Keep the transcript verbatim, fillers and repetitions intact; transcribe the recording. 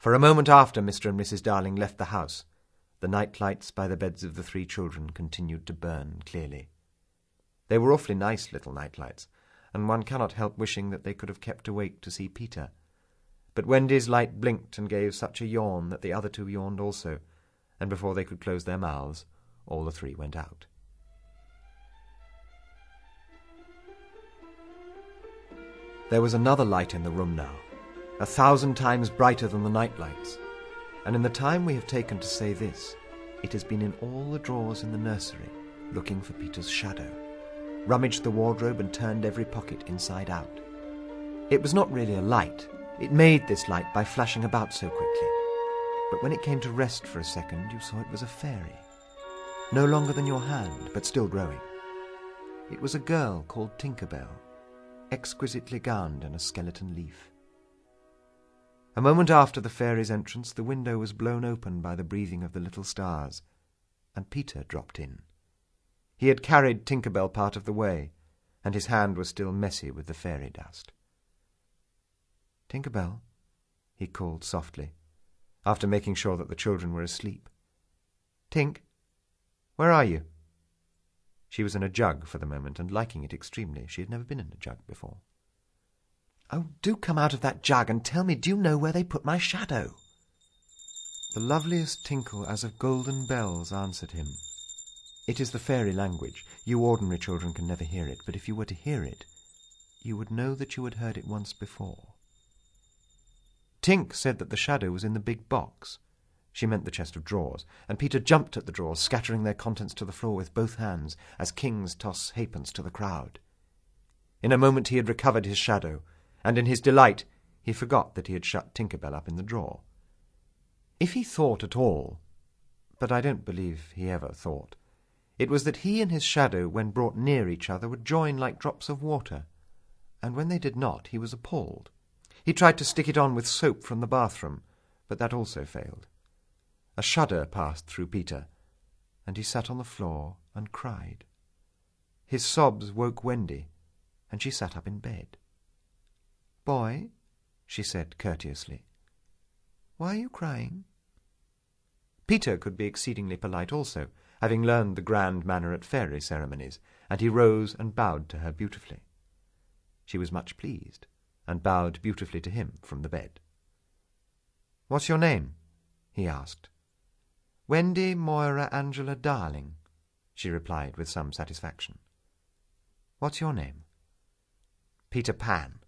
For a moment after Mister and Missus Darling left the house, the night lights by the beds of the three children continued to burn clearly. They were awfully nice little night lights, and one cannot help wishing that they could have kept awake to see Peter. But Wendy's light blinked and gave such a yawn that the other two yawned also, and before they could close their mouths, all the three went out. There was another light in the room now, a thousand times brighter than the night lights, and in the time we have taken to say this, it has been in all the drawers in the nursery, looking for Peter's shadow, rummaged the wardrobe and turned every pocket inside out. It was not really a light. It made this light by flashing about so quickly. But when it came to rest for a second, you saw it was a fairy. No longer than your hand, but still growing. It was a girl called Tinker Bell, exquisitely gowned in a skeleton leaf. A moment after the fairy's entrance, the window was blown open by the breathing of the little stars, and Peter dropped in. He had carried Tinker Bell part of the way, and his hand was still messy with the fairy dust. "Tinker Bell," he called softly, after making sure that the children were asleep. "Tink, where are you?" She was in a jug for the moment, and liking it extremely. She had never been in a jug before. "Oh, do come out of that jug and tell me, do you know where they put my shadow?" The loveliest tinkle as of golden bells answered him. It is the fairy language. You ordinary children can never hear it, but if you were to hear it, you would know that you had heard it once before. Tink said that the shadow was in the big box. She meant the chest of drawers, and Peter jumped at the drawers, scattering their contents to the floor with both hands, as kings toss halfpence to the crowd. In a moment he had recovered his shadow, and in his delight he forgot that he had shut Tinker Bell up in the drawer. If he thought at all, but I don't believe he ever thought, it was that he and his shadow, when brought near each other, would join like drops of water, and when they did not, he was appalled. He tried to stick it on with soap from the bathroom, but that also failed. A shudder passed through Peter, and he sat on the floor and cried. His sobs woke Wendy, and she sat up in bed. "Boy," she said courteously, "why are you crying?" Peter could be exceedingly polite also, having learned the grand manner at fairy ceremonies, and he rose and bowed to her beautifully. She was much pleased, and bowed beautifully to him from the bed. "What's your name?" he asked. "Wendy Moira Angela Darling," she replied with some satisfaction. "What's your name?" "Peter Pan."